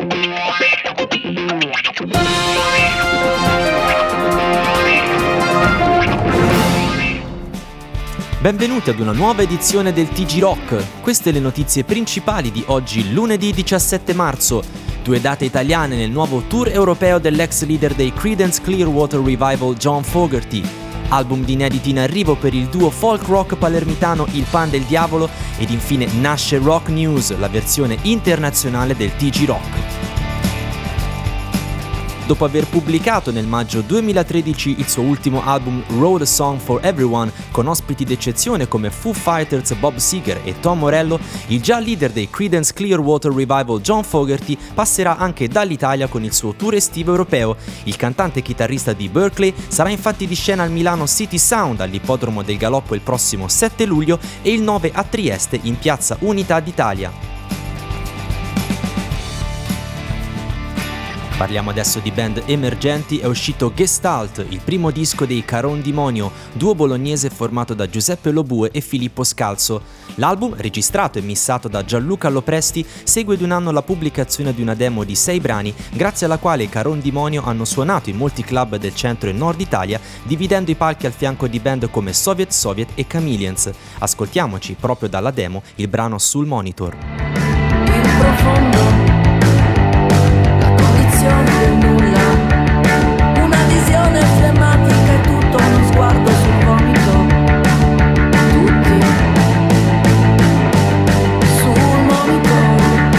Benvenuti ad una nuova edizione del TG Rock. Queste le notizie principali di oggi, lunedì 17 marzo. 2 date italiane nel nuovo tour europeo dell'ex leader dei Creedence Clearwater Revival John Fogerty. Album di inediti in arrivo per il duo folk rock palermitano Il Pan del Diavolo ed infine nasce Rock News, la versione internazionale del TG Rock. Dopo aver pubblicato nel maggio 2013 il suo ultimo album Wrote a Song for Everyone, con ospiti d'eccezione come Foo Fighters, Bob Seger e Tom Morello, il già leader dei Creedence Clearwater Revival John Fogerty passerà anche dall'Italia con il suo tour estivo europeo. Il cantante e chitarrista di Berkeley sarà infatti di scena al Milano City Sound all'Ippodromo del Galoppo il prossimo 7 luglio e il 9 a Trieste in Piazza Unità d'Italia. Parliamo adesso di band emergenti. È uscito Gestalt, il primo disco dei Caron Demonio, duo bolognese formato da Giuseppe Lobue e Filippo Scalzo. L'album, registrato e missato da Gianluca Lopresti, segue di un anno la pubblicazione di una demo di 6 brani, grazie alla quale i Caron Demonio hanno suonato in molti club del centro e nord Italia, dividendo i palchi al fianco di band come Soviet Soviet e Chameleons. Ascoltiamoci proprio dalla demo il brano Sul Monitor. In profondo del nulla, una visione flemmatica e tutto uno sguardo sul vomito, tutti sul monitor.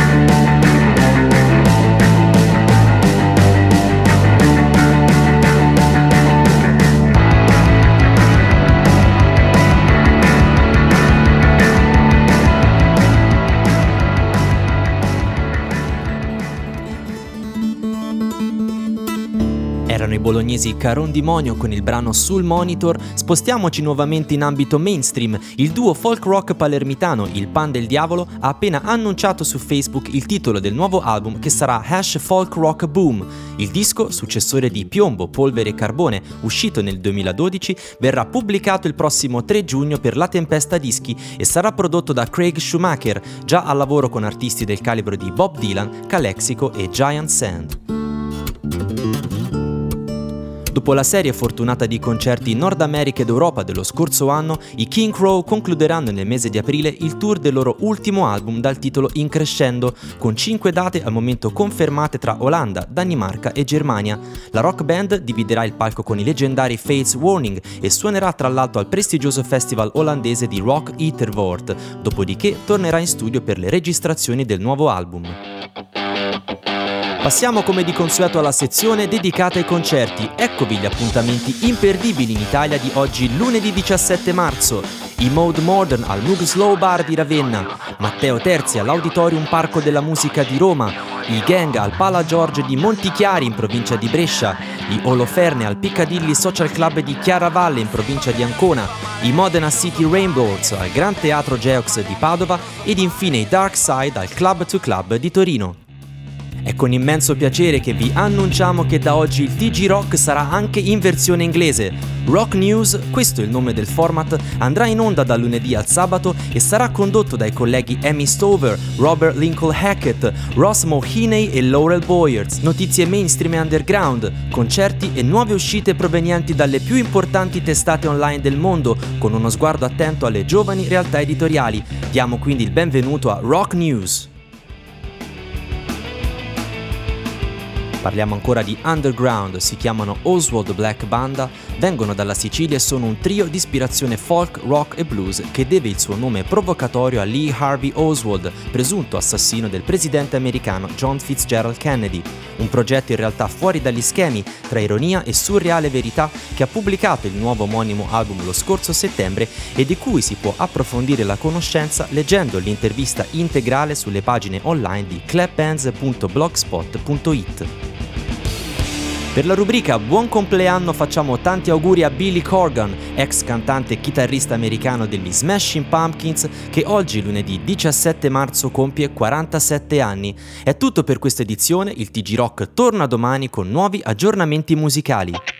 Erano i bolognesi Caron Demonio con il brano Sul Monitor. Spostiamoci nuovamente in ambito mainstream. Il duo folk rock palermitano Il Pan del Diavolo ha appena annunciato su Facebook il titolo del nuovo album, che sarà #Folk Rock Boom. Il disco, successore di Piombo, Polvere e Carbone, uscito nel 2012, verrà pubblicato il prossimo 3 giugno per La Tempesta Dischi e sarà prodotto da Craig Schumacher, già al lavoro con artisti del calibro di Bob Dylan, Calexico e Giant Sand. Dopo la serie fortunata di concerti in Nord America ed Europa dello scorso anno, i King Crow concluderanno nel mese di aprile il tour del loro ultimo album dal titolo In Crescendo, con 5 date al momento confermate tra Olanda, Danimarca e Germania. La rock band dividerà il palco con i leggendari Fates Warning e suonerà tra l'altro al prestigioso festival olandese di Rock Ethervoort, dopodiché tornerà in studio per le registrazioni del nuovo album. Passiamo come di consueto alla sezione dedicata ai concerti. Eccovi gli appuntamenti imperdibili in Italia di oggi, lunedì 17 marzo. I Mode Modern al Moog Slow Bar di Ravenna, Matteo Terzi all'Auditorium Parco della Musica di Roma, i Gang al Pala George di Montichiari in provincia di Brescia, i Oloferne al Piccadilly Social Club di Chiaravalle in provincia di Ancona, i Modena City Rainbows al Gran Teatro Geox di Padova ed infine i Dark Side al Club to Club di Torino. È con immenso piacere che vi annunciamo che da oggi il TG Rock sarà anche in versione inglese. Rock News, questo è il nome del format, andrà in onda dal lunedì al sabato e sarà condotto dai colleghi Amy Stover, Robert Lincoln Hackett, Ross Mulherney e Laurel Boyers. Notizie mainstream e underground, concerti e nuove uscite provenienti dalle più importanti testate online del mondo, con uno sguardo attento alle giovani realtà editoriali. Diamo quindi il benvenuto a Rock News. Parliamo ancora di underground, si chiamano Oswald Black Banda, vengono dalla Sicilia e sono un trio di ispirazione folk, rock e blues che deve il suo nome provocatorio a Lee Harvey Oswald, presunto assassino del presidente americano John Fitzgerald Kennedy. Un progetto in realtà fuori dagli schemi, tra ironia e surreale verità, che ha pubblicato il nuovo omonimo album lo scorso settembre e di cui si può approfondire la conoscenza leggendo l'intervista integrale sulle pagine online di clapbands.blogspot.it. Per la rubrica Buon compleanno facciamo tanti auguri a Billy Corgan, ex cantante e chitarrista americano degli Smashing Pumpkins, che oggi, lunedì 17 marzo, compie 47 anni. È tutto per questa edizione, il TG Rock torna domani con nuovi aggiornamenti musicali.